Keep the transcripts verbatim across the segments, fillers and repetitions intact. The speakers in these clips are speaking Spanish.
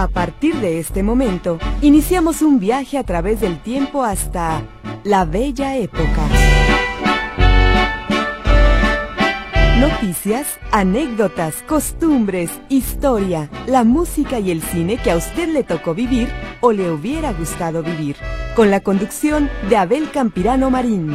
A partir de este momento, iniciamos un viaje a través del tiempo hasta la bella época. Noticias, anécdotas, costumbres, historia, la música y el cine que a usted le tocó vivir o le hubiera gustado vivir. Con la conducción de Abel Campirano Marín.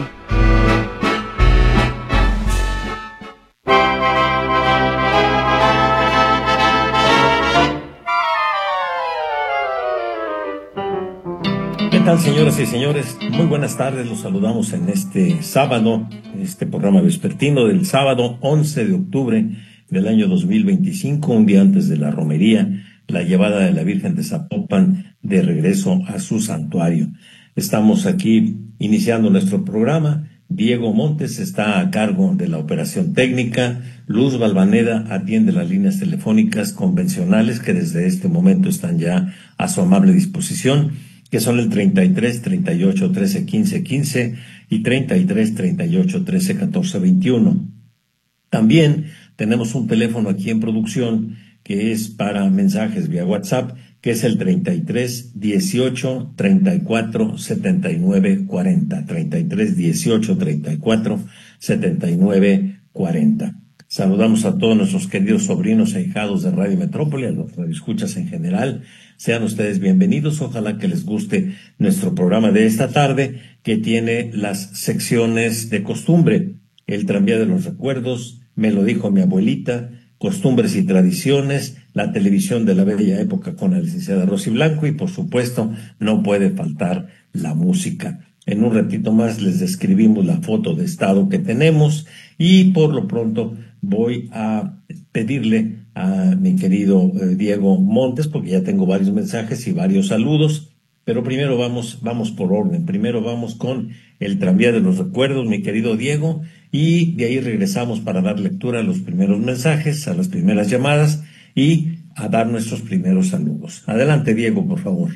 ¿Qué tal, señoras y señores? Muy buenas tardes, los saludamos en este sábado, este programa vespertino del sábado once de octubre del año dos mil veinticinco, un día antes de la romería, la llevada de la Virgen de Zapopan de regreso a su santuario. Estamos aquí iniciando nuestro programa. Diego Montes está a cargo de la operación técnica. Luz Balvaneda atiende las líneas telefónicas convencionales que desde este momento están ya a su amable disposición, que son el treinta y tres, treinta y ocho, trece, quince, quince y treinta y tres, treinta y ocho, trece, catorce, veintiuno. También tenemos un teléfono aquí en producción que es para mensajes vía WhatsApp, que es el treinta y tres, dieciocho, treinta y cuatro, setenta y nueve, cuarenta. treinta y tres, dieciocho, treinta y cuatro, setenta y nueve, cuarenta. Saludamos a todos nuestros queridos sobrinos e hijados de Radio Metrópoli, a los radioescuchas en general. Sean ustedes bienvenidos. Ojalá que les guste nuestro programa de esta tarde, que tiene las secciones de costumbre: el tranvía de los recuerdos, me lo dijo mi abuelita, costumbres y tradiciones, la televisión de la bella época con la licenciada Rosy Blanco y, por supuesto, no puede faltar la música. En un ratito más les describimos la foto de estado que tenemos y por lo pronto voy a pedirle a mi querido eh, Diego Montes, porque ya tengo varios mensajes y varios saludos, pero primero vamos, vamos por orden. Primero vamos con el tranvía de los recuerdos, mi querido Diego, y de ahí regresamos para dar lectura a los primeros mensajes, a las primeras llamadas y a dar nuestros primeros saludos. Adelante, Diego, por favor.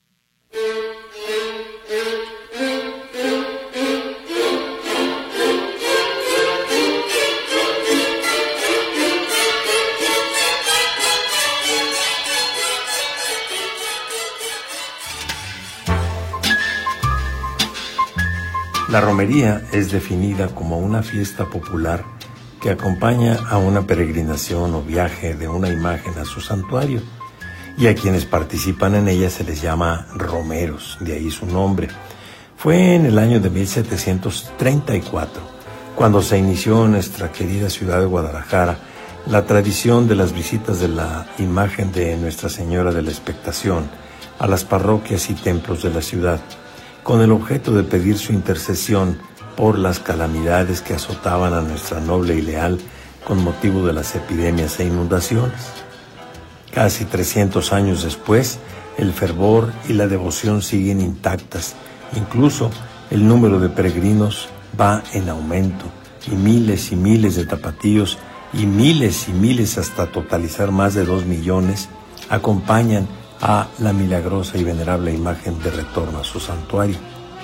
La romería es definida como una fiesta popular que acompaña a una peregrinación o viaje de una imagen a su santuario, y a quienes participan en ella se les llama romeros, de ahí su nombre. Fue en el año de mil setecientos treinta y cuatro cuando se inició en nuestra querida ciudad de Guadalajara la tradición de las visitas de la imagen de Nuestra Señora de la Expectación a las parroquias y templos de la ciudad, con el objeto de pedir su intercesión por las calamidades que azotaban a nuestra noble y leal con motivo de las epidemias e inundaciones. Casi trescientos años después, el fervor y la devoción siguen intactas. Incluso el número de peregrinos va en aumento y miles y miles de tapatíos y miles y miles hasta totalizar más de dos millones acompañan a la milagrosa y venerable imagen de retorno a su santuario.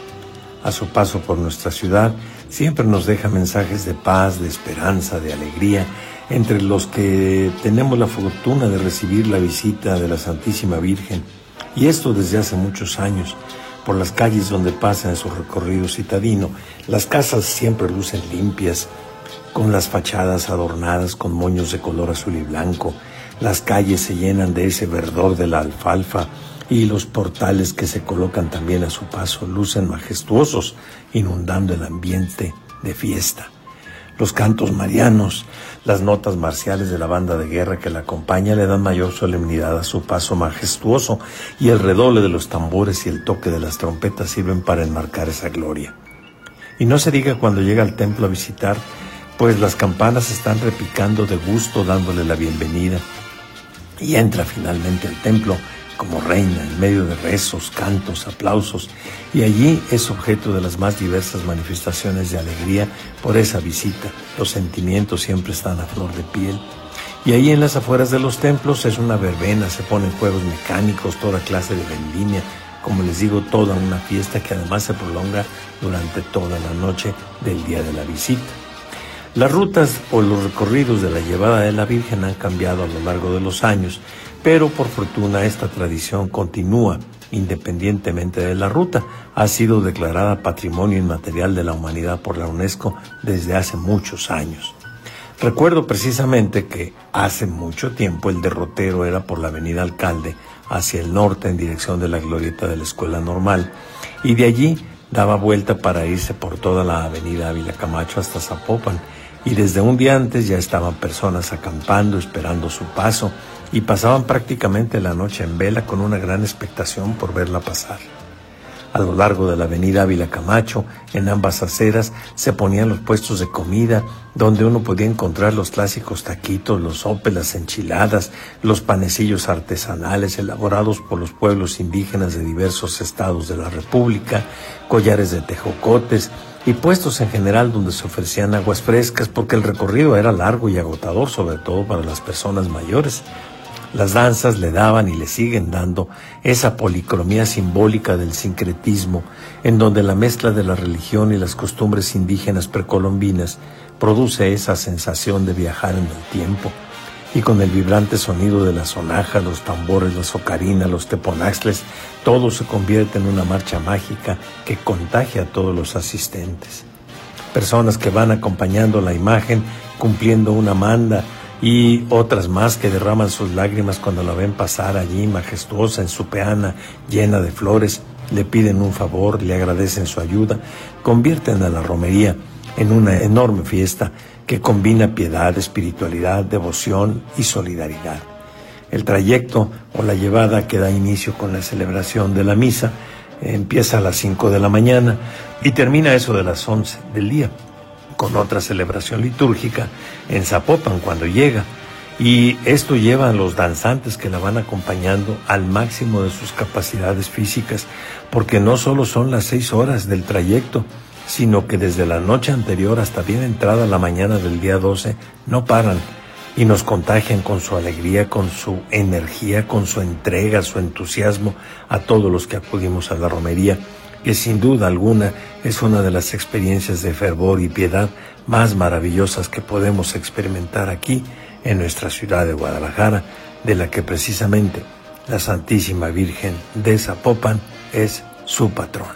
A su paso por nuestra ciudad, siempre nos deja mensajes de paz, de esperanza, de alegría, entre los que tenemos la fortuna de recibir la visita de la Santísima Virgen, y esto desde hace muchos años. Por las calles donde pasa en su recorrido citadino, las casas siempre lucen limpias, con las fachadas adornadas con moños de color azul y blanco. Las calles se llenan de ese verdor de la alfalfa y los portales que se colocan también a su paso lucen majestuosos, inundando el ambiente de fiesta. Los cantos marianos, las notas marciales de la banda de guerra que la acompaña le dan mayor solemnidad a su paso majestuoso, y el redoble de los tambores y el toque de las trompetas sirven para enmarcar esa gloria. Y no se diga cuando llega al templo a visitar, pues las campanas están repicando de gusto dándole la bienvenida, y entra finalmente al templo como reina en medio de rezos, cantos, aplausos, y allí es objeto de las más diversas manifestaciones de alegría por esa visita. Los sentimientos siempre están a flor de piel, y ahí en las afueras de los templos es una verbena, se ponen juegos mecánicos, toda clase de vendimia, como les digo, toda una fiesta que además se prolonga durante toda la noche del día de la visita. Las rutas o los recorridos de la llevada de la Virgen han cambiado a lo largo de los años, pero por fortuna esta tradición continúa independientemente de la ruta. Ha sido declarada Patrimonio Inmaterial de la Humanidad por la UNESCO desde hace muchos años. Recuerdo precisamente que hace mucho tiempo el derrotero era por la Avenida Alcalde hacia el norte en dirección de la glorieta de la Escuela Normal, y de allí daba vuelta para irse por toda la Avenida Ávila Camacho hasta Zapopan, y desde un día antes ya estaban personas acampando esperando su paso y pasaban prácticamente la noche en vela con una gran expectación por verla pasar. A lo largo de la Avenida Ávila Camacho, en ambas aceras, se ponían los puestos de comida, donde uno podía encontrar los clásicos taquitos, los sopes, las enchiladas, los panecillos artesanales elaborados por los pueblos indígenas de diversos estados de la República, collares de tejocotes y puestos en general donde se ofrecían aguas frescas, porque el recorrido era largo y agotador, sobre todo para las personas mayores. Las danzas le daban y le siguen dando esa policromía simbólica del sincretismo, en donde la mezcla de la religión y las costumbres indígenas precolombinas produce esa sensación de viajar en el tiempo. Y con el vibrante sonido de la sonaja, los tambores, las ocarinas, los teponaxtles, todo se convierte en una marcha mágica que contagia a todos los asistentes. Personas que van acompañando la imagen, cumpliendo una manda, y otras más que derraman sus lágrimas cuando la ven pasar allí majestuosa en su peana llena de flores, le piden un favor, le agradecen su ayuda, convierten a la romería en una enorme fiesta que combina piedad, espiritualidad, devoción y solidaridad. El trayecto o la llevada que da inicio con la celebración de la misa empieza a las cinco de la mañana y termina eso de las once del día, con otra celebración litúrgica en Zapopan cuando llega, y esto lleva a los danzantes que la van acompañando al máximo de sus capacidades físicas, porque no solo son las seis horas del trayecto, sino que desde la noche anterior hasta bien entrada la mañana del día doce no paran y nos contagian con su alegría, con su energía, con su entrega, su entusiasmo a todos los que acudimos a la romería, que sin duda alguna es una de las experiencias de fervor y piedad más maravillosas que podemos experimentar aquí en nuestra ciudad de Guadalajara, de la que precisamente la Santísima Virgen de Zapopan es su patrona.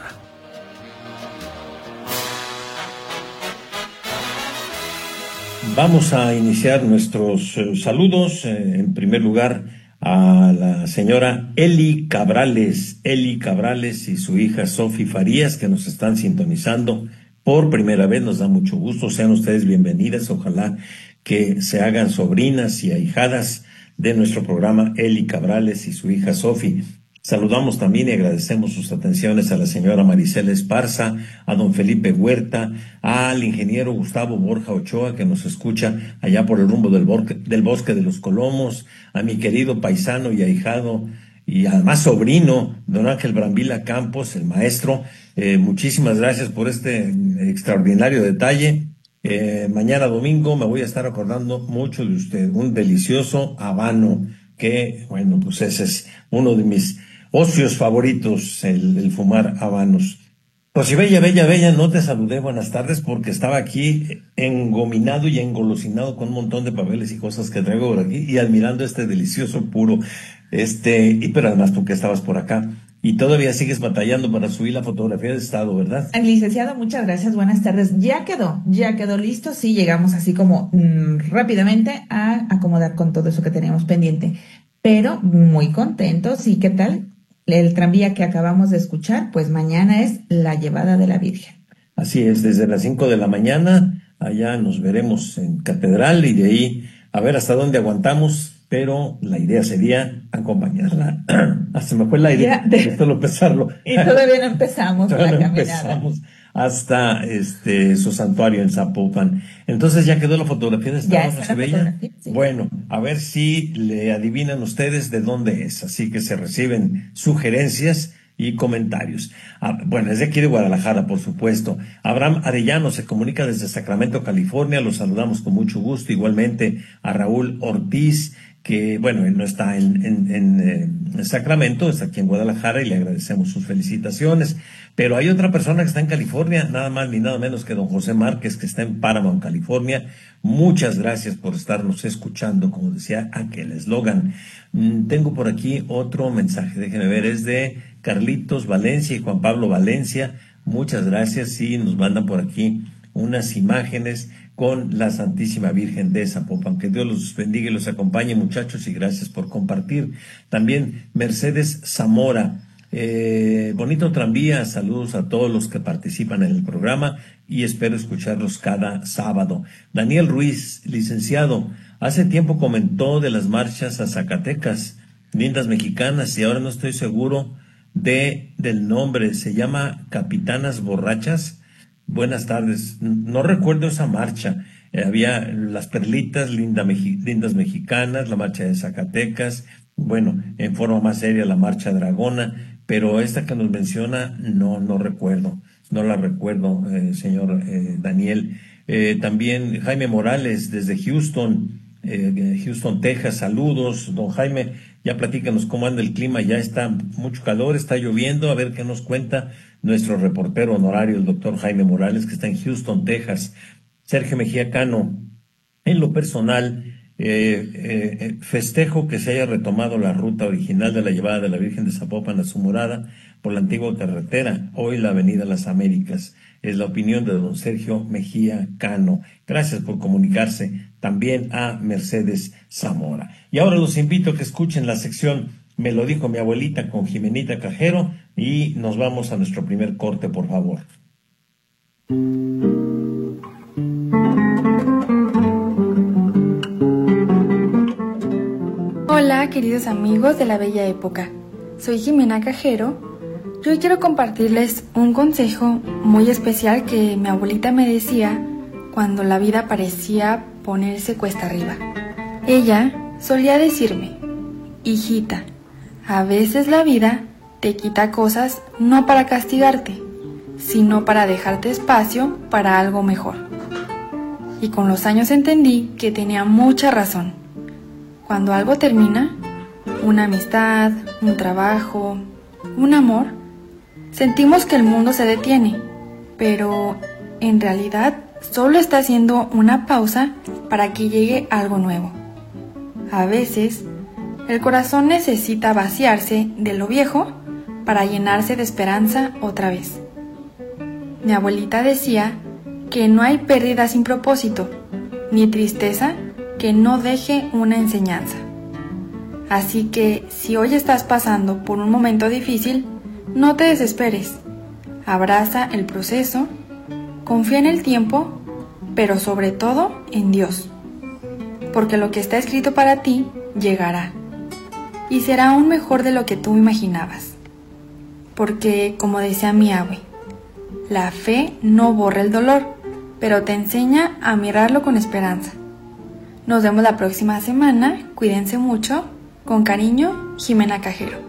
Vamos a iniciar nuestros eh, saludos. Eh, en primer lugar, a la señora Eli Cabrales, Eli Cabrales y su hija Sofi Farías, que nos están sintonizando por primera vez. Nos da mucho gusto. Sean ustedes bienvenidas. Ojalá que se hagan sobrinas y ahijadas de nuestro programa Eli Cabrales y su hija Sofi. Saludamos también y agradecemos sus atenciones a la señora Maricela Esparza, a don Felipe Huerta, al ingeniero Gustavo Borja Ochoa, que nos escucha allá por el rumbo del, bosque, del bosque de los Colomos, a mi querido paisano y ahijado y además sobrino, don Ángel Brambila Campos, el maestro. Eh, muchísimas gracias por este extraordinario detalle. Eh, mañana domingo me voy a estar acordando mucho de usted, un delicioso habano, que bueno, pues ese es uno de mis ocios favoritos, el, el fumar habanos. Rosy Bella, Bella, Bella, no te saludé, buenas tardes, porque estaba aquí engominado y engolosinado con un montón de papeles y cosas que traigo por aquí y admirando este delicioso puro, este, y pero además tú que estabas por acá y todavía sigues batallando para subir la fotografía de estado, ¿verdad? Licenciado, muchas gracias, buenas tardes. Ya quedó, ya quedó listo, sí, llegamos así como mmm, rápidamente a acomodar con todo eso que teníamos pendiente, pero muy contentos. ¿Y qué tal? El tranvía que acabamos de escuchar, pues mañana es la llevada de la Virgen. Así es, desde las cinco de la mañana, allá nos veremos en Catedral y de ahí a ver hasta dónde aguantamos, pero la idea sería acompañarla. Se me fue la idea de solo empezarlo. Y todavía no empezamos todavía la no caminada. Empezamos hasta este su santuario en Zapopan. Entonces ya quedó la fotografía de esta ya hora, está ¿se la veía? fotografía, sí. Bueno, a ver si le adivinan ustedes de dónde es. Así que se reciben sugerencias y comentarios. Ah, bueno, es de aquí de Guadalajara, por supuesto. Abraham Arellano se comunica desde Sacramento, California. Los saludamos con mucho gusto. Igualmente a Raúl Ortiz que, bueno, él no está en, en, en, eh, en Sacramento, está aquí en Guadalajara y le agradecemos sus felicitaciones. Pero hay otra persona que está en California, nada más ni nada menos que don José Márquez, que está en Paramount, California. Muchas gracias por estarnos escuchando, como decía aquel eslogan. Mm, tengo por aquí otro mensaje, déjenme ver, es de Carlitos Valencia y Juan Pablo Valencia. Muchas gracias, sí, nos mandan por aquí unas imágenes con la Santísima Virgen de Zapopan. Que Dios los bendiga y los acompañe, muchachos, y gracias por compartir. También Mercedes Zamora, eh, bonito tranvía, saludos a todos los que participan en el programa y espero escucharlos cada sábado. Daniel Ruiz, licenciado, hace tiempo comentó de las marchas a Zacatecas, lindas mexicanas, y ahora no estoy seguro de del nombre, se llama Capitanas Borrachas. Buenas tardes. No recuerdo esa marcha. Eh, había las Perlitas, linda Meji- lindas mexicanas, la marcha de Zacatecas, bueno, en forma más seria la marcha Dragona, pero esta que nos menciona no, no recuerdo, no la recuerdo, eh, señor eh, Daniel. Eh, también Jaime Morales desde Houston, eh, Houston, Texas, saludos, don Jaime. Ya platícanos cómo anda el clima, ya está mucho calor, está lloviendo, a ver qué nos cuenta nuestro reportero honorario, el doctor Jaime Morales, que está en Houston, Texas. Sergio Mejía Cano, en lo personal, eh, eh, festejo que se haya retomado la ruta original de la llevada de la Virgen de Zapopan a su morada por la antigua carretera, hoy la Avenida Las Américas. Es la opinión de don Sergio Mejía Cano. Gracias por comunicarse también a Mercedes Zamora. Y ahora los invito a que escuchen la sección Me lo dijo mi abuelita con Jimenita Cajero y nos vamos a nuestro primer corte, por favor. Hola, queridos amigos de la Bella Época. Soy Jimena Cajero. Yo hoy quiero compartirles un consejo muy especial que mi abuelita me decía cuando la vida parecía ponerse cuesta arriba. Ella solía decirme: hijita, a veces la vida te quita cosas no para castigarte, sino para dejarte espacio para algo mejor. Y con los años entendí que tenía mucha razón. Cuando algo termina, una amistad, un trabajo, un amor, sentimos que el mundo se detiene, pero en realidad solo está haciendo una pausa para que llegue algo nuevo. A veces, el corazón necesita vaciarse de lo viejo para llenarse de esperanza otra vez. Mi abuelita decía que no hay pérdida sin propósito, ni tristeza que no deje una enseñanza. Así que si hoy estás pasando por un momento difícil, no te desesperes. Abraza el proceso, confía en el tiempo, pero sobre todo en Dios. Porque lo que está escrito para ti llegará. Y será aún mejor de lo que tú imaginabas. Porque, como decía mi abue, la fe no borra el dolor, pero te enseña a mirarlo con esperanza. Nos vemos la próxima semana. Cuídense mucho. Con cariño, Jimena Cajero.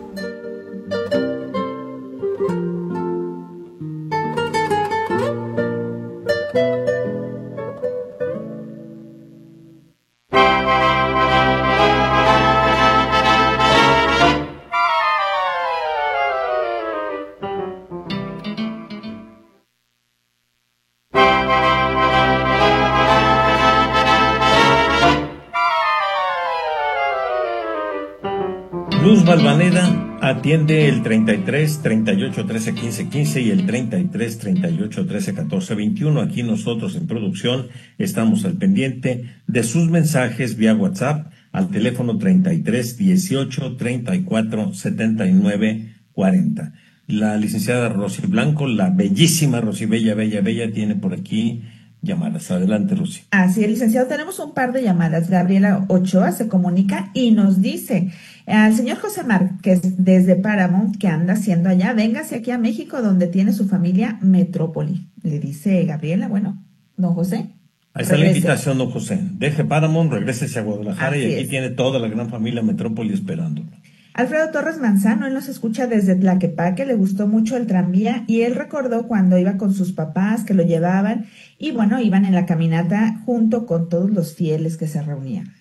Luz Valvaneda atiende el treinta y tres, treinta y ocho, trece, quince, quince y el treinta y tres, treinta y ocho, trece, catorce, veintiuno. Aquí nosotros en producción estamos al pendiente de sus mensajes vía WhatsApp al teléfono treinta y tres, dieciocho, treinta y cuatro, setenta y nueve, cuarenta. La licenciada Rosy Blanco, la bellísima Rosy Bella, Bella, Bella, tiene por aquí llamadas. Adelante, Rosy. Así es, licenciado, tenemos un par de llamadas. Gabriela Ochoa se comunica y nos dice al señor José Márquez desde Paramount, ¿qué anda haciendo allá? Véngase aquí a México, donde tiene su familia Metrópoli. Le dice Gabriela, bueno, don José. Ahí está la invitación, don José. Deje Paramount, regrese a Guadalajara. Así y aquí es. Tiene toda la gran familia Metrópoli esperándolo. Alfredo Torres Manzano, él nos escucha desde Tlaquepaque, le gustó mucho el tranvía y él recordó cuando iba con sus papás que lo llevaban y bueno, iban en la caminata junto con todos los fieles que se reunían.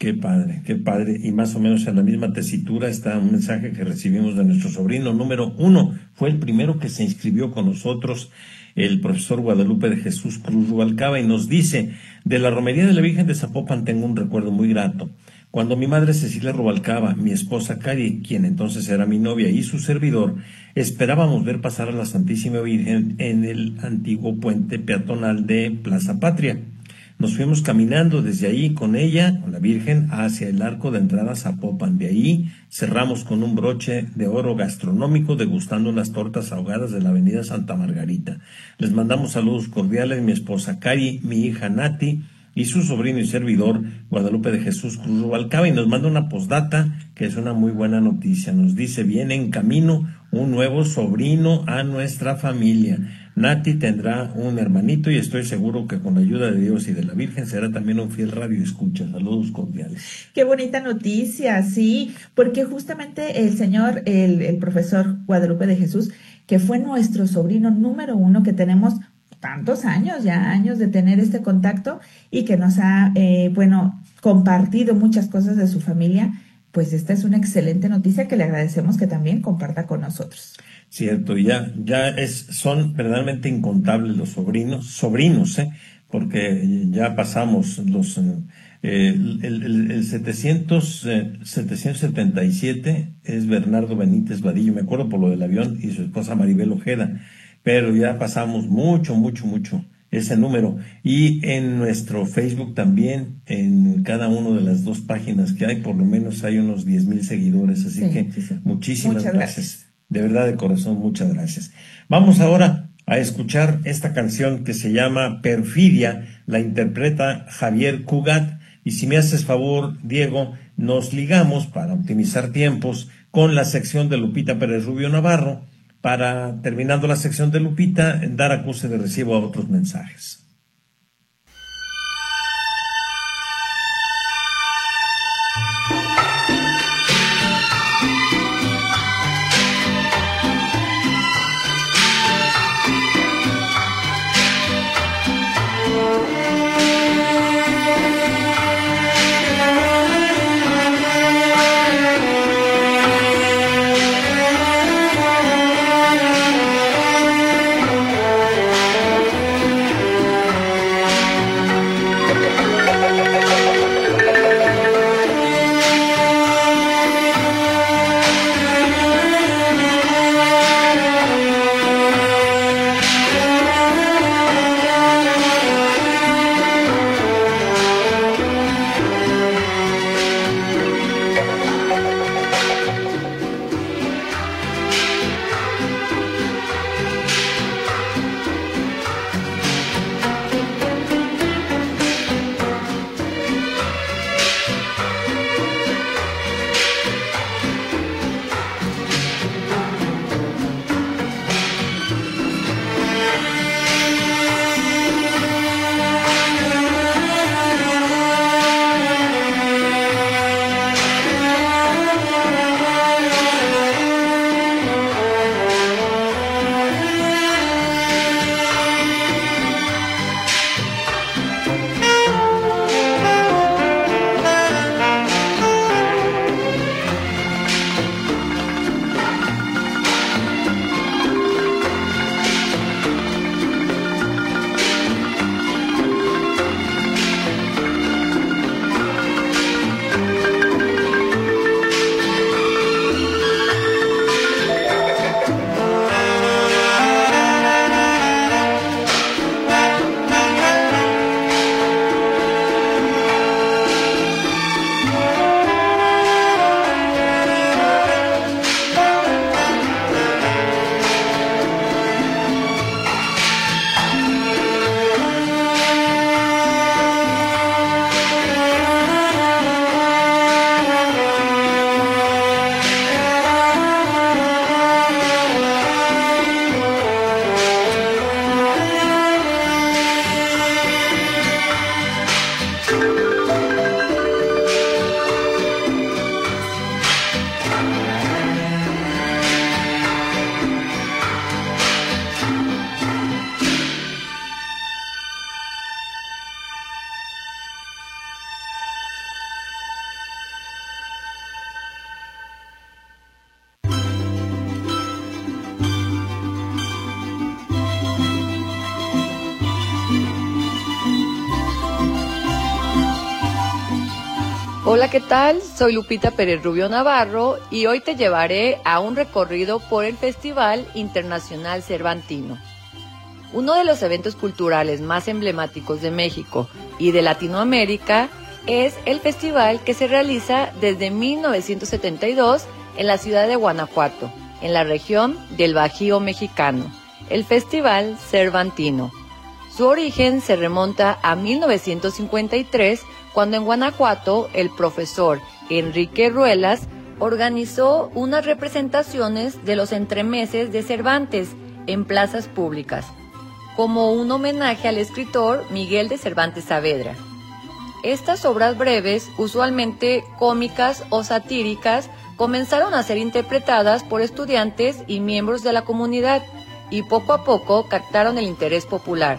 Qué padre, qué padre. Y más o menos en la misma tesitura está un mensaje que recibimos de nuestro sobrino número uno. Fue el primero que se inscribió con nosotros, el profesor Guadalupe de Jesús Cruz Rubalcaba, y nos dice: de la romería de la Virgen de Zapopan tengo un recuerdo muy grato. Cuando mi madre Cecilia Rubalcaba, mi esposa Cari, quien entonces era mi novia, y su servidor, esperábamos ver pasar a la Santísima Virgen en el antiguo puente peatonal de Plaza Patria. Nos fuimos caminando desde ahí con ella, con la Virgen, hacia el arco de entrada a Zapopan. De ahí cerramos con un broche de oro gastronómico degustando unas tortas ahogadas de la avenida Santa Margarita. Les mandamos saludos cordiales, mi esposa Cari, mi hija Nati y su sobrino y servidor Guadalupe de Jesús Cruz Rubalcaba, y nos manda una postdata que es una muy buena noticia. Nos dice: viene en camino un nuevo sobrino a nuestra familia. Nati tendrá un hermanito y estoy seguro que con la ayuda de Dios y de la Virgen será también un fiel radioescucha. Saludos cordiales. Qué bonita noticia, sí, porque justamente el señor, el, el profesor Guadalupe de Jesús, que fue nuestro sobrino número uno, que tenemos tantos años, ya años de tener este contacto, y que nos ha, eh, bueno, compartido muchas cosas de su familia, pues esta es una excelente noticia que le agradecemos que también comparta con nosotros. Cierto, ya, ya es, son verdaderamente incontables los sobrinos, sobrinos, ¿eh? Porque ya pasamos los, eh, el, el, el setecientos, eh, setecientos setenta y siete es Bernardo Benítez Vadillo, me acuerdo por lo del avión, y su esposa Maribel Ojeda, pero ya pasamos mucho, mucho, mucho ese número. Y en nuestro Facebook también, en cada una de las dos páginas que hay, por lo menos hay unos diez mil seguidores, así sí, que sí, sí. muchísimas Muchas gracias. gracias. De verdad, de corazón, muchas gracias. Vamos ahora a escuchar esta canción que se llama Perfidia, la interpreta Javier Cugat, y si me haces favor, Diego, nos ligamos para optimizar tiempos con la sección de Lupita Pérez Rubio Navarro, para, terminando la sección de Lupita, dar acuse de recibo a otros mensajes. Hola, ¿qué tal? Soy Lupita Pérez Rubio Navarro y hoy te llevaré a un recorrido por el Festival Internacional Cervantino. Uno de los eventos culturales más emblemáticos de México y de Latinoamérica es el festival que se realiza desde mil novecientos setenta y dos en la ciudad de Guanajuato, en la región del Bajío mexicano, el Festival Cervantino. Su origen se remonta a mil novecientos cincuenta y tres, cuando en Guanajuato el profesor Enrique Ruelas organizó unas representaciones de los entremeses de Cervantes en plazas públicas, como un homenaje al escritor Miguel de Cervantes Saavedra. Estas obras breves, usualmente cómicas o satíricas, comenzaron a ser interpretadas por estudiantes y miembros de la comunidad y poco a poco captaron el interés popular.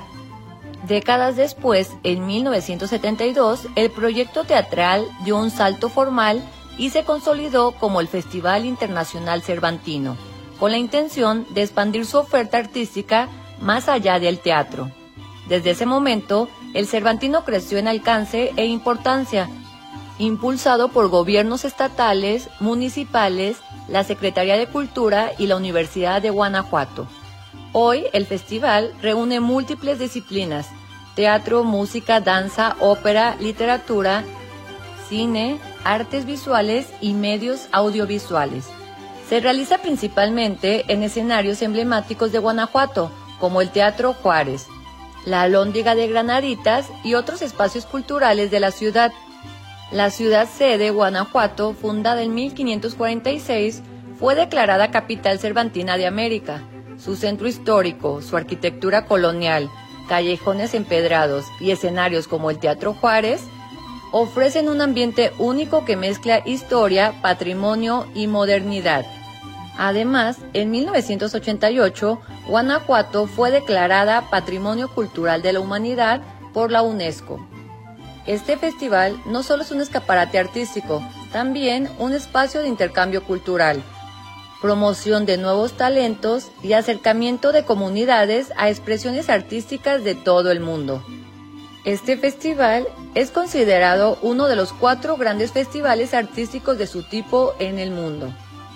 Décadas después, en mil novecientos setenta y dos, el proyecto teatral dio un salto formal y se consolidó como el Festival Internacional Cervantino, con la intención de expandir su oferta artística más allá del teatro. Desde ese momento, el Cervantino creció en alcance e importancia, impulsado por gobiernos estatales, municipales, la Secretaría de Cultura y la Universidad de Guanajuato. Hoy, el festival reúne múltiples disciplinas: teatro, música, danza, ópera, literatura, cine, artes visuales y medios audiovisuales. Se realiza principalmente en escenarios emblemáticos de Guanajuato, como el Teatro Juárez, la Alhóndiga de Granaditas y otros espacios culturales de la ciudad. La ciudad sede, Guanajuato, fundada en mil quinientos cuarenta y seis, fue declarada Capital Cervantina de América. Su centro histórico, su arquitectura colonial, callejones empedrados y escenarios como el Teatro Juárez ofrecen un ambiente único que mezcla historia, patrimonio y modernidad. Además, en mil novecientos ochenta y ocho, Guanajuato fue declarada Patrimonio Cultural de la Humanidad por la UNESCO. Este festival no solo es un escaparate artístico, también un espacio de intercambio cultural, promoción de nuevos talentos y acercamiento de comunidades a expresiones artísticas de todo el mundo. Este festival es considerado uno de los cuatro grandes festivales artísticos de su tipo en el mundo.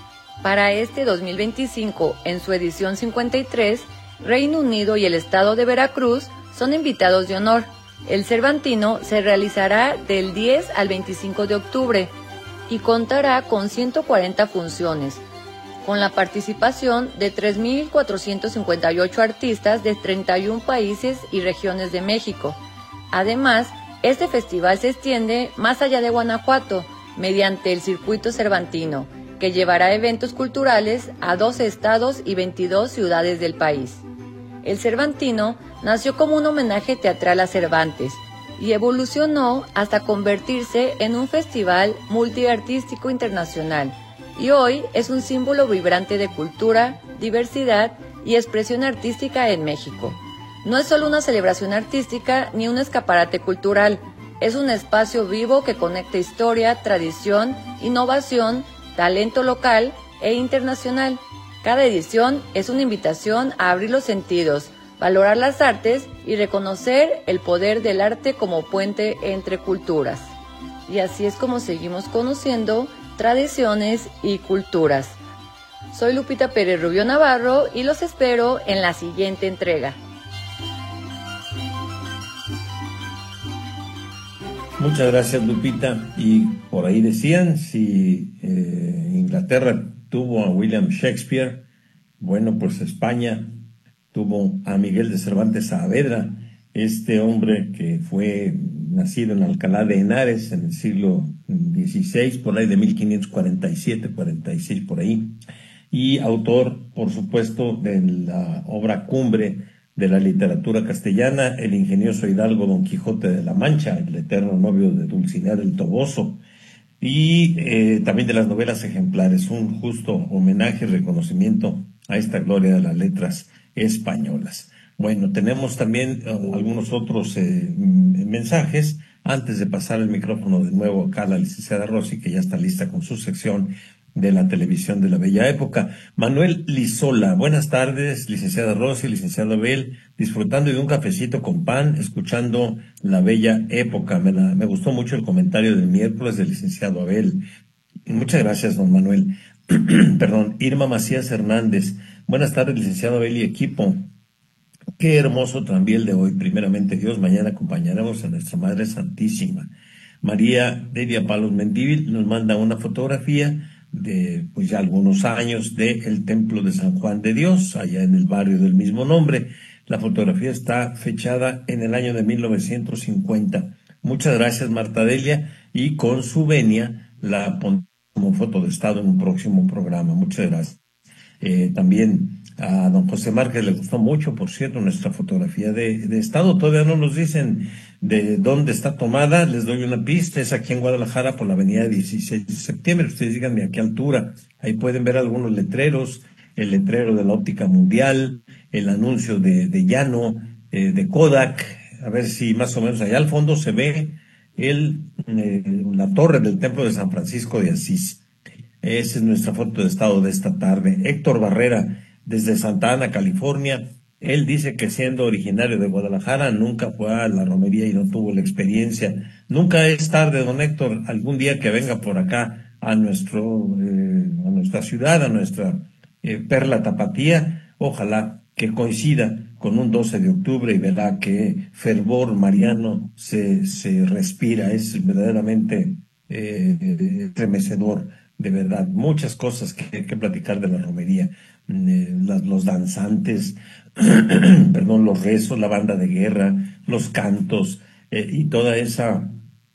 Para este dos mil veinticinco, en su edición cincuenta y tres, Reino Unido y el estado de Veracruz son invitados de honor. El Cervantino se realizará del diez al veinticinco de octubre y contará con ciento cuarenta funciones, con la participación de tres mil cuatrocientos cincuenta y ocho artistas de treinta y un países y regiones de México. Además, este festival se extiende más allá de Guanajuato, mediante el Circuito Cervantino, que llevará eventos culturales a doce estados y veintidós ciudades del país. El Cervantino nació como un homenaje teatral a Cervantes y evolucionó hasta convertirse en un festival multiartístico internacional, y hoy es un símbolo vibrante de cultura, diversidad y expresión artística en México. No es solo una celebración artística ni un escaparate cultural, es un espacio vivo que conecta historia, tradición, innovación, talento local e internacional. Cada edición es una invitación a abrir los sentidos, valorar las artes y reconocer el poder del arte como puente entre culturas. Y así es como seguimos conociendo tradiciones y culturas. Soy Lupita Pérez Rubio Navarro y los espero en la siguiente entrega. Muchas gracias, Lupita. Y por ahí decían, si eh, Inglaterra tuvo a William Shakespeare, bueno, pues España tuvo a Miguel de Cervantes Saavedra, este hombre que fue nacido en Alcalá de Henares en el siglo dieciséis, por ahí de mil quinientos cuarenta y siete, cuarenta y seis por ahí, y autor, por supuesto, de la obra cumbre de la literatura castellana, el ingenioso hidalgo Don Quijote de la Mancha, el eterno novio de Dulcinea del Toboso, y eh, también de las novelas ejemplares, un justo homenaje y reconocimiento a esta gloria de las letras españolas. Bueno, tenemos también uh, algunos otros eh, mensajes. Antes de pasar el micrófono de nuevo acá a la licenciada Rosy, que ya está lista con su sección, de la televisión de la bella época. Manuel Lizola, buenas tardes, licenciada Rosy, licenciado Abel, disfrutando de un cafecito con pan, escuchando la bella época. Me, la, me gustó mucho el comentario del miércoles del licenciado Abel. Muchas gracias, don Manuel. Perdón, Irma Macías Hernández, buenas tardes, licenciado Abel y equipo. Qué hermoso también de hoy, primeramente Dios, mañana acompañaremos a nuestra Madre Santísima. María Delia Palos Mendívil nos manda una fotografía de pues ya algunos años del Templo de San Juan de Dios, allá en el barrio del mismo nombre. La fotografía está fechada en el año de mil novecientos cincuenta. Muchas gracias, Marta Delia, y con su venia la pondremos como foto de estado en un próximo programa. Muchas gracias. Eh, también a don José Márquez le gustó mucho, por cierto, nuestra fotografía de, de estado. Todavía no nos dicen de dónde está tomada. Les doy una pista. Es aquí en Guadalajara por la avenida dieciséis de septiembre. Ustedes díganme a qué altura. Ahí pueden ver algunos letreros. El letrero de la Óptica Mundial, el anuncio de, de Llano, eh, de Kodak. A ver si más o menos allá al fondo se ve el, eh, la torre del Templo de San Francisco de Asís. Esa es nuestra foto de estado de esta tarde. Héctor Barrera, desde Santa Ana, California. Él dice que siendo originario de Guadalajara, nunca fue a la romería y no tuvo la experiencia. Nunca es tarde, don Héctor, algún día que venga por acá a nuestro, eh, a nuestra ciudad, a nuestra eh, Perla Tapatía. Ojalá que coincida con un doce de octubre y verá que fervor mariano se, se respira. Es verdaderamente eh, estremecedor. De verdad, muchas cosas que, que platicar de la romería, eh, las, los danzantes, perdón, los rezos, la banda de guerra, los cantos eh, y toda esa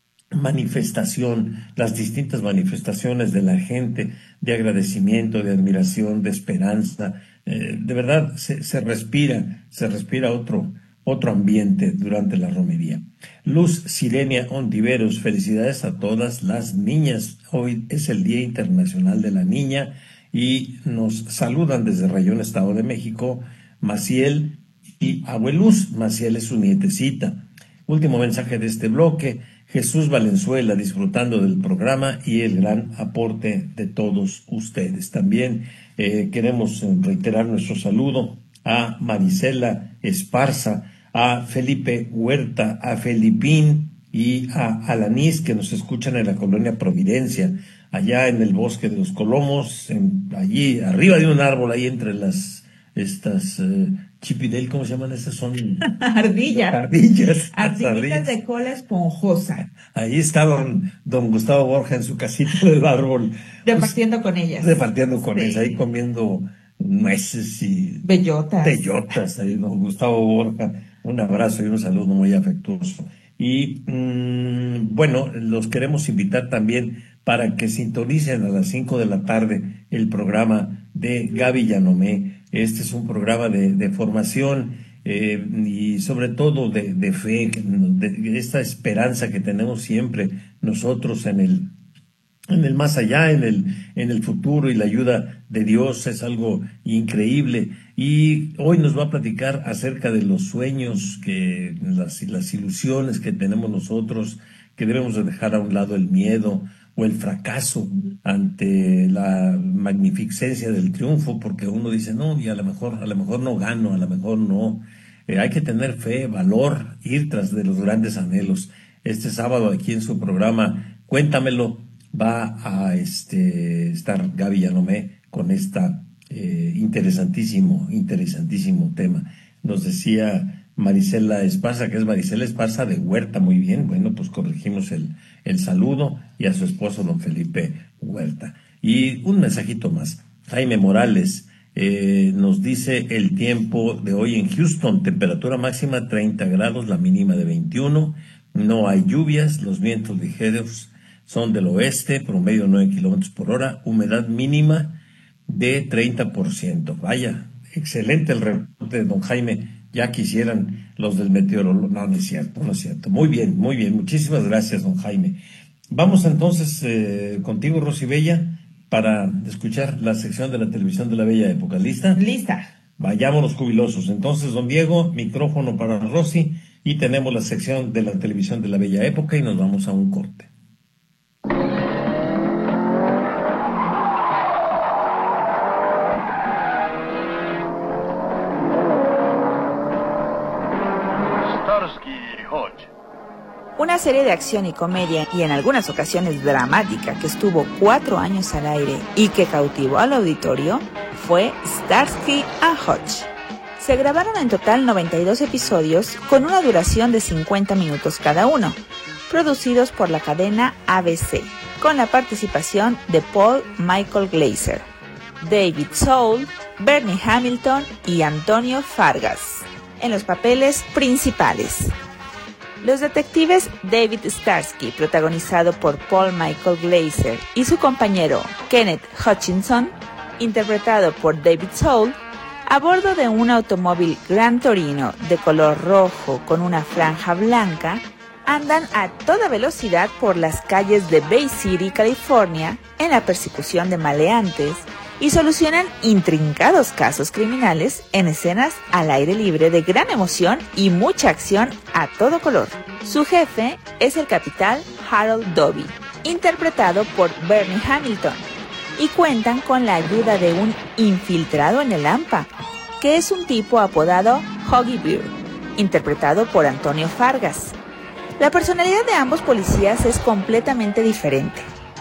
manifestación, las distintas manifestaciones de la gente, de agradecimiento, de admiración, de esperanza. Eh, de verdad, se, se respira, se respira otro, otro ambiente durante la romería. Luz Sirenia Ontiveros, felicidades a todas las niñas. Hoy es el Día Internacional de la Niña y nos saludan desde Rayón, Estado de México, Maciel y Abueluz. Maciel es su nietecita. Último mensaje de este bloque. Jesús Valenzuela, disfrutando del programa y el gran aporte de todos ustedes. También eh, queremos reiterar nuestro saludo a Marisela Esparza, a Felipe Huerta, a Felipín y a Alanis, que nos escuchan en la colonia Providencia, allá en el bosque de los Colomos, en, allí arriba de un árbol, ahí entre las, estas, uh, chipidel, ¿cómo se llaman estas? Son ardillas. Ardillas. Ardillitas de cola esponjosa. Ahí está don, don Gustavo Borja en su casita del árbol. Repartiendo pues, con ellas. Repartiendo con sí. ellas, ahí comiendo nueces y bellotas. Bellotas, ahí don Gustavo Borja. Un abrazo y un saludo muy afectuoso. Y mmm, bueno, los queremos invitar también para que sintonicen a las cinco de la tarde el programa de Gaby Yanomé. Este es un programa de, de formación eh, y sobre todo de, de fe, de esta esperanza que tenemos siempre nosotros en el en el más allá, en el, en el futuro, y la ayuda de Dios es algo increíble. Y hoy nos va a platicar acerca de los sueños, que las, las ilusiones que tenemos nosotros, que debemos de dejar a un lado el miedo o el fracaso ante la magnificencia del triunfo, porque uno dice, no, y a lo mejor, a lo mejor no gano, a lo mejor no. Eh, hay que tener fe, valor, ir tras de los grandes anhelos. Este sábado aquí en su programa, Cuéntamelo, va a este, estar Gaby Yanomé con esta eh, interesantísimo, interesantísimo tema. Nos decía Marisela Esparza, que es Marisela Esparza de Huerta, muy bien, bueno, pues corregimos el, el saludo, y a su esposo don Felipe Huerta. Y un mensajito más, Jaime Morales eh, nos dice el tiempo de hoy en Houston, temperatura máxima treinta grados, la mínima de veintiuno, no hay lluvias, los vientos ligeros son del oeste, promedio nueve kilómetros por hora, humedad mínima de treinta por ciento. Vaya, excelente el reporte de don Jaime, ya quisieran los del meteorólogo. No, no es cierto, no es cierto. Muy bien, muy bien, muchísimas gracias, don Jaime. Vamos entonces eh, contigo, Rosy Bella, para escuchar la sección de la televisión de la bella época. ¿Lista? Lista. Vayámonos jubilosos. Entonces, don Diego, micrófono para Rosy, y tenemos la sección de la televisión de la bella época y nos vamos a un corte. Una serie de acción y comedia, y en algunas ocasiones dramática, que estuvo cuatro años al aire y que cautivó al auditorio, fue Starsky and Hutch. Se grabaron en total noventa y dos episodios con una duración de cincuenta minutos cada uno, producidos por la cadena A B C, con la participación de Paul Michael Glaser, David Soul, Bernie Hamilton y Antonio Fargas en los papeles principales. Los detectives David Starsky, protagonizado por Paul Michael Glaser, y su compañero Kenneth Hutchinson, interpretado por David Soul, a bordo de un automóvil Gran Torino de color rojo con una franja blanca, andan a toda velocidad por las calles de Bay City, California, en la persecución de maleantes, y solucionan intrincados casos criminales en escenas al aire libre de gran emoción y mucha acción a todo color. Su jefe es el capitán Harold Dobie, interpretado por Bernie Hamilton, y cuentan con la ayuda de un infiltrado en el A M P A, que es un tipo apodado Huggy Bear, interpretado por Antonio Fargas. La personalidad de ambos policías es completamente diferente.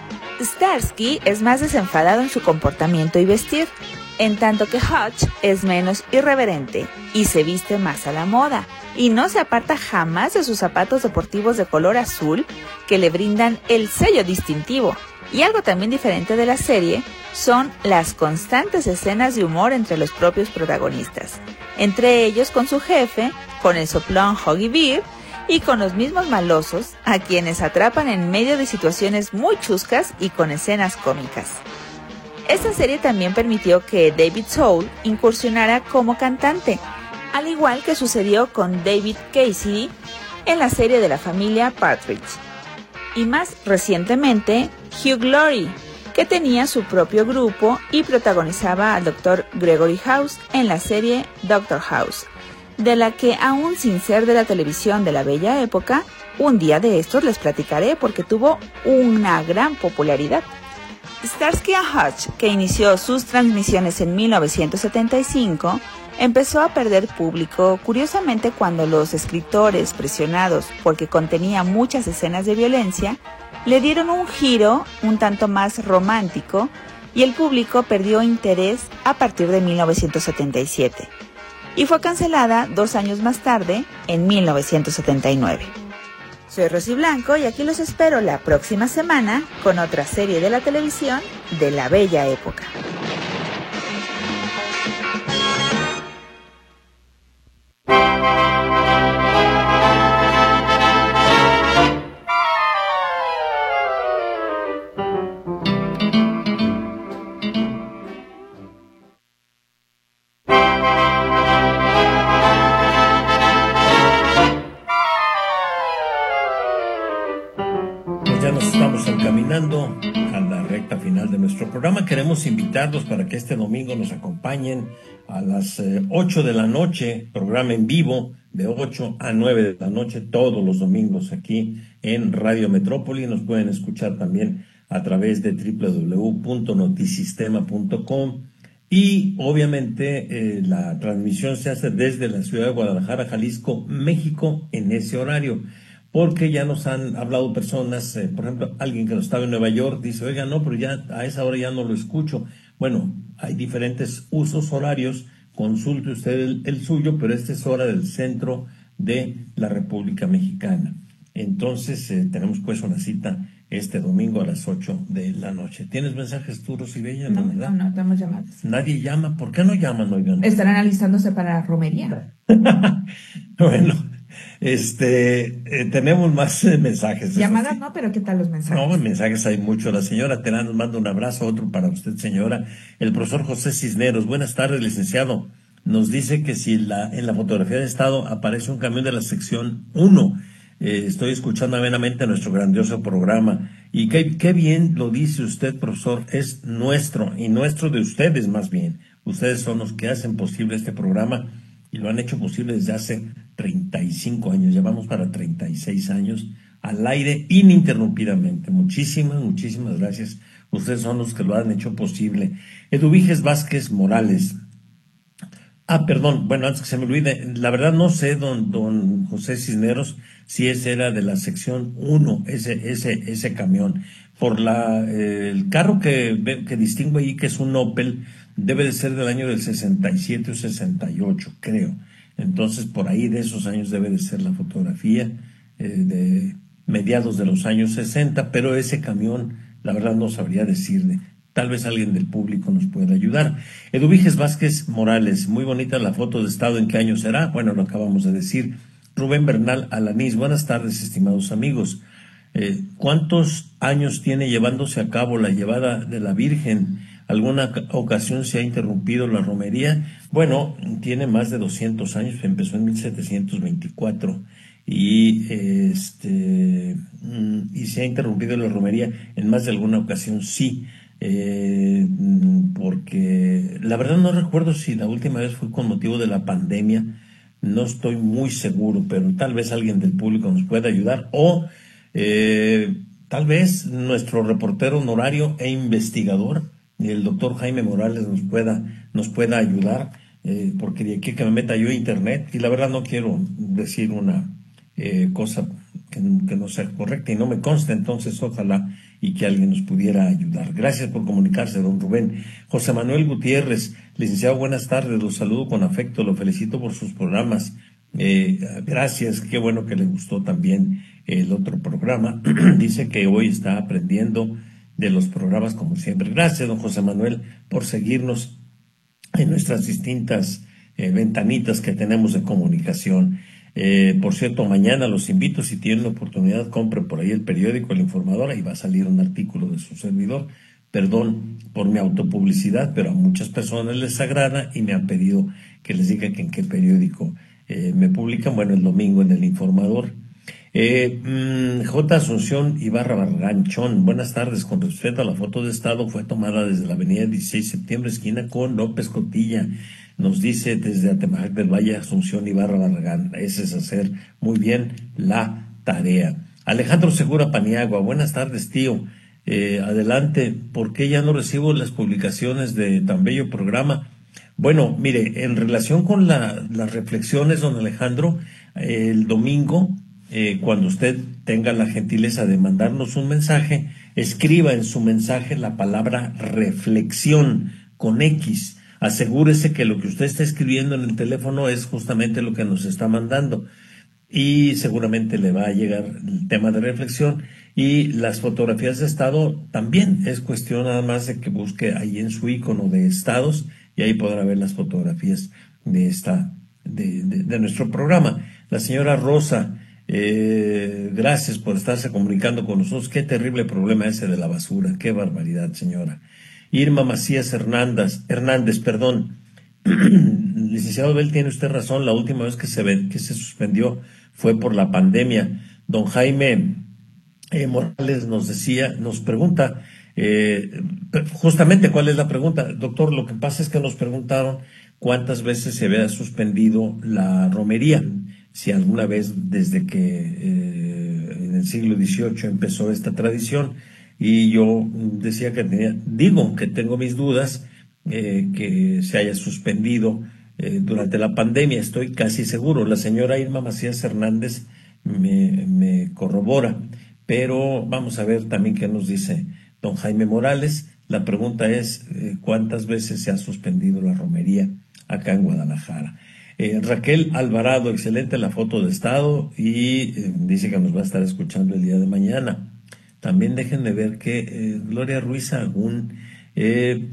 Starsky es más desenfadado en su comportamiento y vestir, en tanto que Hutch es menos irreverente y se viste más a la moda, y no se aparta jamás de sus zapatos deportivos de color azul que le brindan el sello distintivo. Y algo también diferente de la serie son las constantes escenas de humor entre los propios protagonistas, entre ellos con su jefe, con el soplón Huggy Bear, y con los mismos malosos, a quienes atrapan en medio de situaciones muy chuscas y con escenas cómicas. Esta serie también permitió que David Soul incursionara como cantante, al igual que sucedió con David Cassidy en la serie de la familia Partridge. Y más recientemente, Hugh Laurie, que tenía su propio grupo y protagonizaba al doctor Gregory House en la serie Doctor House, de la que, aún sin ser de la televisión de la bella época, un día de estos les platicaré porque tuvo una gran popularidad. Starsky and Hutch, que inició sus transmisiones en mil novecientos setenta y cinco, empezó a perder público curiosamente cuando los escritores, presionados porque contenía muchas escenas de violencia, le dieron un giro un tanto más romántico, y el público perdió interés a partir de mil novecientos setenta y siete. Y fue cancelada dos años más tarde, en mil novecientos setenta y nueve. Soy Rosy Blanco y aquí los espero la próxima semana con otra serie de la televisión de la bella época. A la recta final de nuestro programa, queremos invitarlos para que este domingo nos acompañen a las eh, ocho de la noche, programa en vivo de ocho a nueve de la noche todos los domingos aquí en Radio Metrópoli. Nos pueden escuchar también a través de doble u doble u doble u punto notisistema punto com, y obviamente eh, la transmisión se hace desde la ciudad de Guadalajara, Jalisco, México, en ese horario. Porque ya nos han hablado personas, eh, por ejemplo, alguien que no estaba en Nueva York dice, oiga, no, pero ya a esa hora ya no lo escucho. Bueno, hay diferentes usos horarios, consulte usted el, el suyo, pero esta es hora del centro de la República Mexicana. Entonces, eh, tenemos pues una cita este domingo a las ocho de la noche. ¿Tienes mensajes tú, Rosy Bella? No, no, no, no tenemos llamadas. Nadie llama. ¿Por qué no llaman, oigan? Estarán alistándose para la romería. Bueno. Este, eh, tenemos más eh, mensajes. Llamadas no, pero ¿qué tal los mensajes? No, mensajes hay mucho. La señora Terán nos manda un abrazo, otro para usted, señora. El profesor José Cisneros, buenas tardes, licenciado. Nos dice que si la, en la fotografía de estado aparece un camión de la sección uno. Eh, estoy escuchando amenamente nuestro grandioso programa. Y qué, qué bien lo dice usted, profesor. Es nuestro, y nuestro de ustedes más bien. Ustedes son los que hacen posible este programa. Y lo han hecho posible desde hace treinta y cinco años, llevamos para treinta y seis años al aire ininterrumpidamente. Muchísimas, muchísimas gracias. Ustedes son los que lo han hecho posible. Eduviges Vázquez Morales. Ah, perdón, bueno, antes que se me olvide, la verdad no sé, don, don José Cisneros, si ese era de la sección uno, ese, ese, ese camión. Por la, eh, el carro que, que distingo ahí, que es un Opel, debe de ser del año del sesenta y siete o sesenta y ocho, creo. Entonces, por ahí de esos años debe de ser la fotografía, eh, de mediados de los años sesenta, pero ese camión, la verdad no sabría decirle. Tal vez alguien del público nos pueda ayudar. Eduviges Vázquez Morales, muy bonita la foto de estado, ¿en qué año será? Bueno, lo acabamos de decir. Rubén Bernal Alanís, buenas tardes, estimados amigos. Eh, ¿Cuántos años tiene llevándose a cabo la llevada de la Virgen? ¿Alguna ocasión se ha interrumpido la romería? Bueno, tiene más de doscientos años, empezó en mil setecientos veinticuatro y este y se ha interrumpido la romería en más de alguna ocasión, sí. Eh, porque la verdad no recuerdo si la última vez fue con motivo de la pandemia, no estoy muy seguro, pero tal vez alguien del público nos pueda ayudar, o eh, tal vez nuestro reportero honorario e investigador, el doctor Jaime Morales, nos pueda, nos pueda ayudar, eh, porque de aquí que me meta yo a internet, y la verdad no quiero decir una eh, cosa que, que no sea correcta y no me consta, entonces ojalá y que alguien nos pudiera ayudar. Gracias por comunicarse, don Rubén. José Manuel Gutiérrez, licenciado, buenas tardes, los saludo con afecto, lo felicito por sus programas. Eh, gracias, qué bueno que le gustó también el otro programa. Dice que hoy está aprendiendo de los programas como siempre. Gracias, don José Manuel, por seguirnos en nuestras distintas eh, ventanitas que tenemos de comunicación. Eh, por cierto, mañana los invito, si tienen la oportunidad, compren por ahí el periódico El Informador, ahí va a salir un artículo de su servidor. Perdón por mi autopublicidad, pero a muchas personas les agrada y me han pedido que les diga que en qué periódico eh, me publican. Bueno, el domingo en El Informador. Eh, mmm, J. Asunción Ibarra Barganchón, buenas tardes. Con respecto a la foto de estado, fue tomada desde la avenida dieciséis de septiembre, esquina con López Cotilla. Nos dice desde Atemajac del Valle, Asunción Ibarra Barragán. Ese es hacer muy bien la tarea. Alejandro Segura Paniagua, buenas tardes, tío. Eh, adelante, ¿por qué ya no recibo las publicaciones de tan bello programa? Bueno, mire, en relación con la, las reflexiones, don Alejandro, eh, el domingo, eh, cuando usted tenga la gentileza de mandarnos un mensaje, escriba en su mensaje la palabra reflexión con X. Asegúrese que lo que usted está escribiendo en el teléfono es justamente lo que nos está mandando y seguramente le va a llegar el tema de reflexión. Y las fotografías de estado también es cuestión nada más de que busque ahí en su icono de estados y ahí podrá ver las fotografías de esta de, de, de nuestro programa. La señora Rosa, eh, gracias por estarse comunicando con nosotros. Qué terrible problema ese de la basura, qué barbaridad, señora. Irma Macías Hernández, Hernández, perdón. Licenciado Abel, tiene usted razón, la última vez que se, ve, que se suspendió fue por la pandemia. Don Jaime eh, Morales nos decía, nos pregunta, eh, justamente cuál es la pregunta. Doctor, lo que pasa es que nos preguntaron cuántas veces se había suspendido la romería, si alguna vez desde que eh, en el siglo dieciocho empezó esta tradición. Y yo decía que tenía, digo que tengo mis dudas, eh, que se haya suspendido eh, durante la pandemia, estoy casi seguro. La señora Irma Macías Hernández me, me corrobora, pero vamos a ver también qué nos dice don Jaime Morales. La pregunta es, eh, ¿cuántas veces se ha suspendido la romería acá en Guadalajara? Eh, Raquel Alvarado, excelente la foto de estado y eh, dice que nos va a estar escuchando el día de mañana. También déjenme ver que eh, Gloria Ruiz Sagún, eh,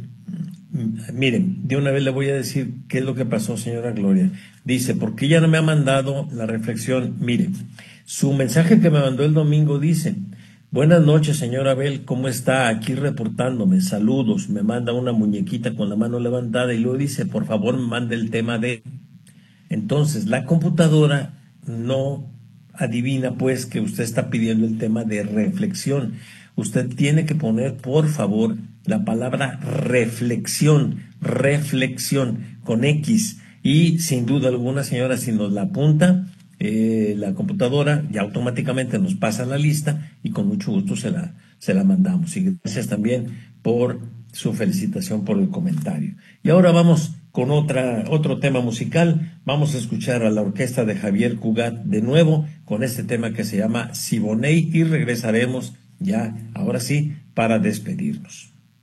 miren, de una vez le voy a decir qué es lo que pasó, señora Gloria. Dice, ¿por qué ya no me ha mandado la reflexión? Mire, su mensaje que me mandó el domingo dice, buenas noches, señora Abel, ¿cómo está? Aquí reportándome, saludos, me manda una muñequita con la mano levantada y luego dice, por favor, me mande el tema de... Entonces, la computadora no adivina pues que usted está pidiendo el tema de reflexión. Usted tiene que poner, por favor, la palabra reflexión, reflexión con X. Y sin duda alguna, señora, si nos la apunta eh, la computadora, ya automáticamente nos pasa la lista y con mucho gusto se la, se la mandamos. Y gracias también por su felicitación por el comentario. Y ahora vamos con otra, otro tema musical. Vamos a escuchar a la orquesta de Javier Cugat de nuevo con este tema que se llama Siboney y regresaremos ya, ahora sí, para despedirnos.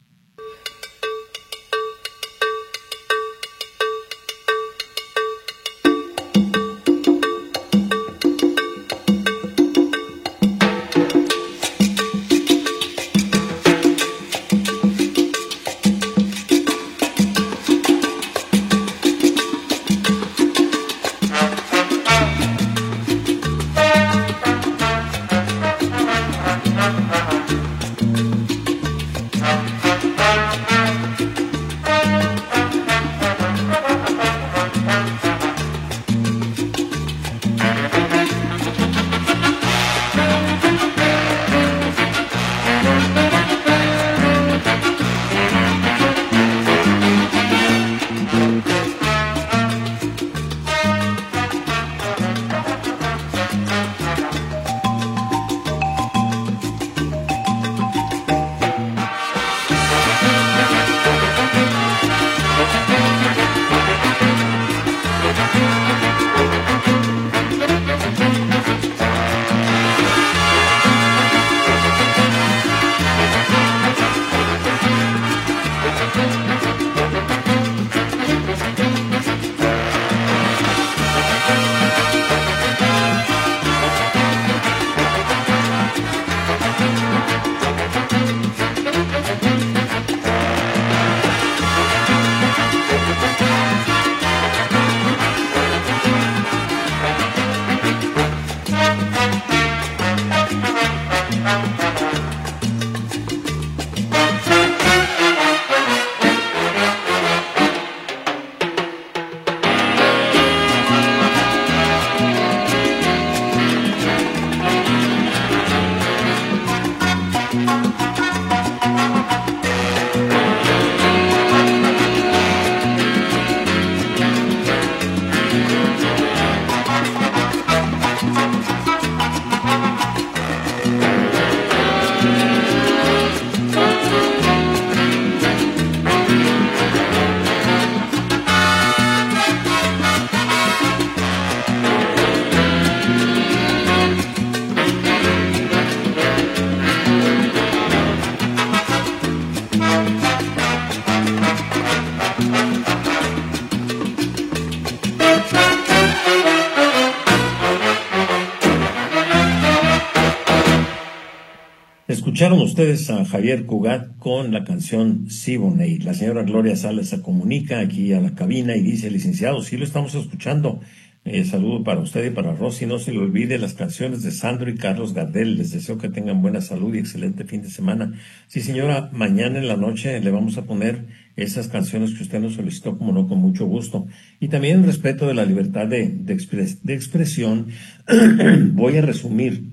Escucharon ustedes a Javier Cugat con la canción Siboney. La señora Gloria Salas se comunica aquí a la cabina y dice, licenciado, sí lo estamos escuchando. Eh, saludo para usted y para Rosy. No se le olvide las canciones de Sandro y Carlos Gardel. Les deseo que tengan buena salud y excelente fin de semana. Sí, señora, mañana en la noche le vamos a poner esas canciones que usted nos solicitó, como no, con mucho gusto. Y también en respeto de la libertad de, de, expres, de expresión, voy a resumir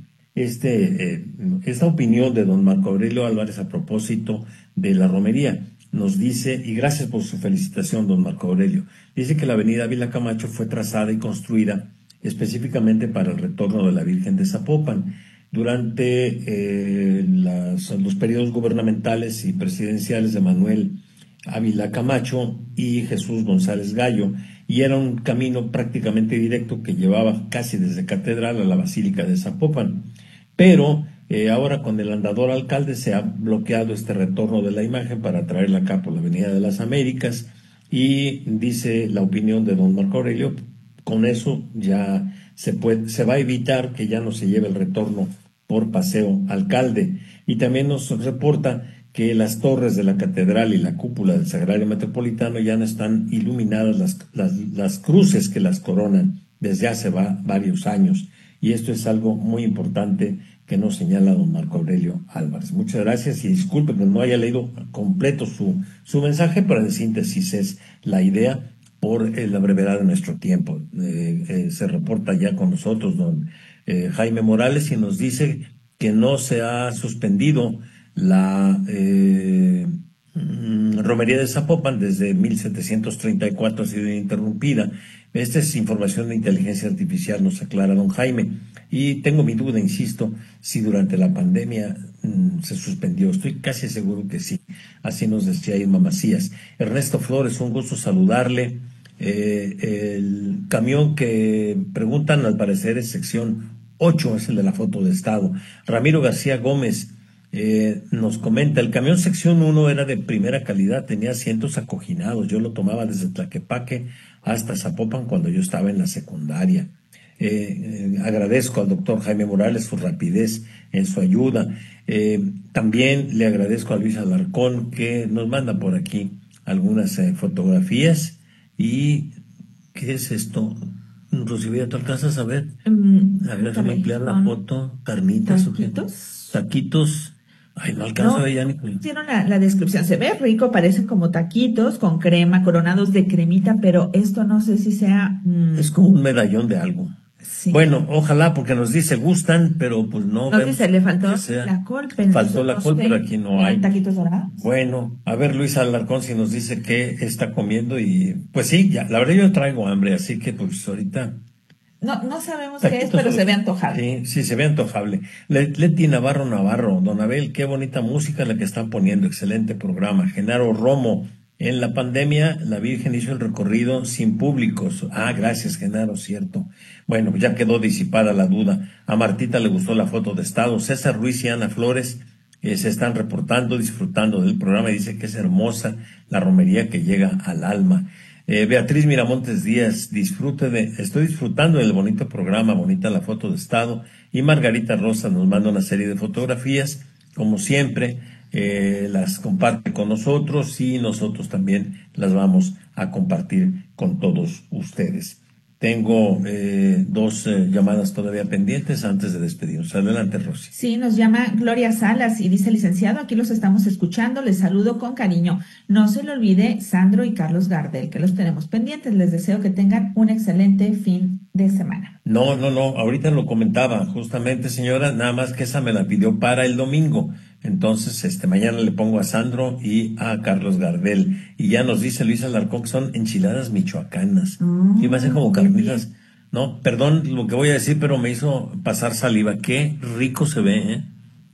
este eh, esta opinión de don Marco Aurelio Álvarez a propósito de la romería. Nos dice, y gracias por su felicitación, don Marco Aurelio, dice que la avenida Ávila Camacho fue trazada y construida específicamente para el retorno de la Virgen de Zapopan. Durante eh, las, los periodos gubernamentales y presidenciales de Manuel Ávila Camacho y Jesús González Gallo, y era un camino prácticamente directo que llevaba casi desde Catedral a la Basílica de Zapopan. Pero eh, ahora con el andador alcalde se ha bloqueado este retorno de la imagen para traerla acá por la Avenida de las Américas, y dice la opinión de don Marco Aurelio, con eso ya se puede, se va a evitar que ya no se lleve el retorno por Paseo Alcalde. Y también nos reporta que las torres de la catedral y la cúpula del Sagrario Metropolitano ya no están iluminadas las, las, las cruces que las coronan desde hace va, varios años. Y esto es algo muy importante que nos señala don Marco Aurelio Álvarez. Muchas gracias y disculpe que no haya leído completo su, su mensaje, pero en síntesis es la idea por eh, la brevedad de nuestro tiempo. Eh, eh, se reporta ya con nosotros don eh, Jaime Morales y nos dice que no se ha suspendido la eh, romería de Zapopan desde mil setecientos treinta y cuatro, ha sido interrumpida. Esta es información de inteligencia artificial, nos aclara don Jaime. Y tengo mi duda, insisto, si durante la pandemia mm, se suspendió. Estoy casi seguro que sí. Así nos decía Irma Macías. Ernesto Flores, un gusto saludarle. Eh, el camión que preguntan, al parecer, es sección ocho, es el de la foto de estado. Ramiro García Gómez eh, nos comenta, el camión sección uno era de primera calidad, tenía asientos acoginados. Yo lo tomaba desde Tlaquepaque hasta Zapopan cuando yo estaba en la secundaria. Eh, eh, agradezco al doctor Jaime Morales su rapidez en su ayuda. Eh, también le agradezco a Luis Alarcón, que nos manda por aquí algunas eh, fotografías. ¿Y qué es esto? Rosibella, ¿tú alcanzas a ver? Mm, a ver, déjame ampliar la foto. Carnitas. ¿Taquitos? Taquitos. Ay, no alcanzo No, a ver ya ni. Tiene la, la descripción, se ve rico, parecen como taquitos con crema, coronados de cremita, pero esto no sé si sea... Mm, es como un medallón de algo. sí. Bueno, ojalá, porque nos dice gustan, pero pues no. No dice, le faltó sea, la col. Pero faltó la col, pero aquí no hay. Taquitos dorados. Bueno, a ver, Luis Alarcón, si nos dice qué está comiendo y pues sí, ya, la verdad yo traigo hambre, así que pues ahorita. No, no sabemos qué es, pero se ve antojable. Sí, sí, se ve antojable. Leti Navarro Navarro, Don Abel, qué bonita música la que están poniendo, excelente programa. Genaro Romo, en la pandemia la Virgen hizo el recorrido sin públicos. Ah, gracias, Genaro, cierto. Bueno, ya quedó disipada la duda. A Martita le gustó la foto de estado. César Ruiz y Ana Flores eh, se están reportando, disfrutando del programa y dice que es hermosa la romería que llega al alma. Eh, Beatriz Miramontes Díaz, disfrute de, estoy disfrutando del bonito programa, bonita la foto de estado. Y Margarita Rosa nos manda una serie de fotografías, como siempre, eh, las comparte con nosotros y nosotros también las vamos a compartir con todos ustedes. Tengo eh, dos eh, llamadas todavía pendientes antes de despedirnos. Adelante, Rosy. Sí, nos llama Gloria Salas y dice, licenciado, aquí los estamos escuchando, les saludo con cariño. No se le olvide Sandro y Carlos Gardel, que los tenemos pendientes. Les deseo que tengan un excelente fin de semana. No, no, no, ahorita lo comentaba justamente, señora, nada más que esa me la pidió para el domingo. Entonces, este, mañana le pongo a Sandro y a Carlos Gardel. Y ya nos dice Luis Alarcón que son enchiladas michoacanas. Mm, y va a ser como carnitas. No, perdón lo que voy a decir, pero me hizo pasar saliva. Qué rico se ve, ¿eh?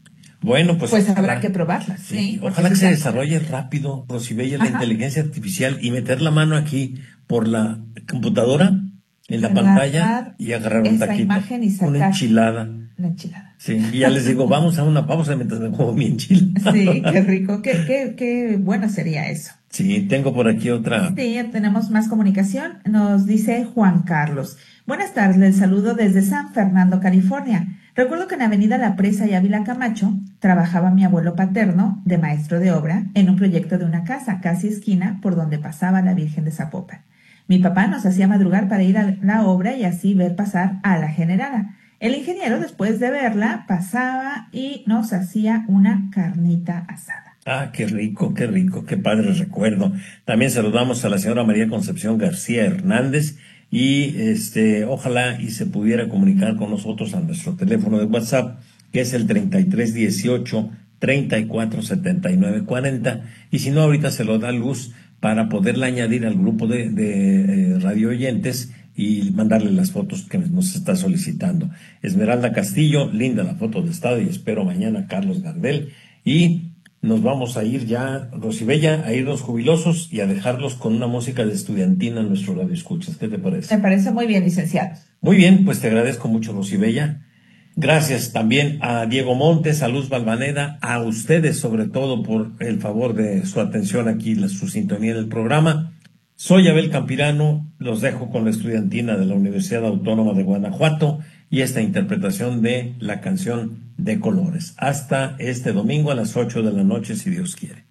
Bueno, pues... Pues ojalá, habrá que probarlas. Sí, sí ojalá que se desarrolle rápido, Rosibella, la inteligencia artificial y meter la mano aquí por la computadora, en la pantalla, y agarrar un taquito. Imagen y sacar una enchilada. La enchilada. Sí, y ya les digo, vamos a una pausa mientras me como mi enchilada. Sí, qué rico, qué, qué, qué bueno sería eso. Sí, tengo por aquí otra. Sí, tenemos más comunicación. Nos dice Juan Carlos. Buenas tardes, les saludo desde San Fernando, California. Recuerdo que en Avenida La Presa y Ávila Camacho trabajaba mi abuelo paterno de maestro de obra en un proyecto de una casa, casi esquina, por donde pasaba la Virgen de Zapopan. Mi papá nos hacía madrugar para ir a la obra y así ver pasar a la generala. El ingeniero, después de verla, pasaba y nos hacía una carnita asada. Ah, qué rico, qué rico, qué padre recuerdo. También saludamos a la señora María Concepción García Hernández y este, ojalá y se pudiera comunicar con nosotros a nuestro teléfono de WhatsApp, que es el treinta y tres dieciocho, treinta y cuatro setenta y nueve cuarenta, y si no, ahorita se lo da Luz para poderla añadir al grupo de, de eh, radio oyentes y mandarle las fotos que nos está solicitando. Esmeralda Castillo, linda la foto de estado y espero mañana Carlos Gardel. Y nos vamos a ir ya, Rosibella, a irnos jubilosos y a dejarlos con una música de estudiantina en nuestro radio escuchas. ¿Qué te parece? Me parece muy bien, licenciado. Muy bien, pues te agradezco mucho, Rosibella. Gracias también a Diego Montes, a Luz Balvaneda, a ustedes sobre todo por el favor de su atención aquí, la, su sintonía del programa. Soy Abel Campirano, los dejo con la estudiantina de la Universidad Autónoma de Guanajuato y esta interpretación de la canción de Colores. Hasta este domingo a las ocho de la noche, si Dios quiere.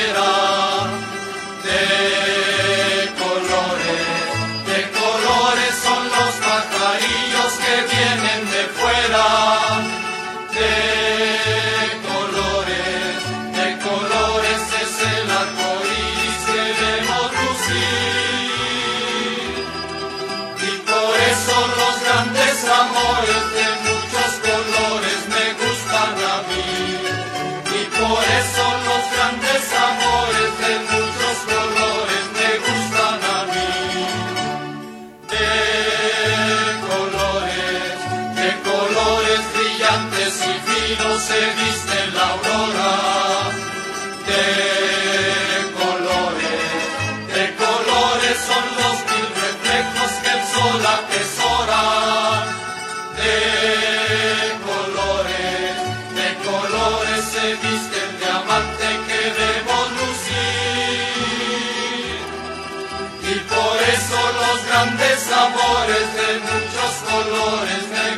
De colores, de colores se viste la aurora. De colores, de colores son los mil reflejos que el sol atesora. De colores, de colores se viste el diamante que debemos lucir. Y por eso los grandes amores de muchos colores de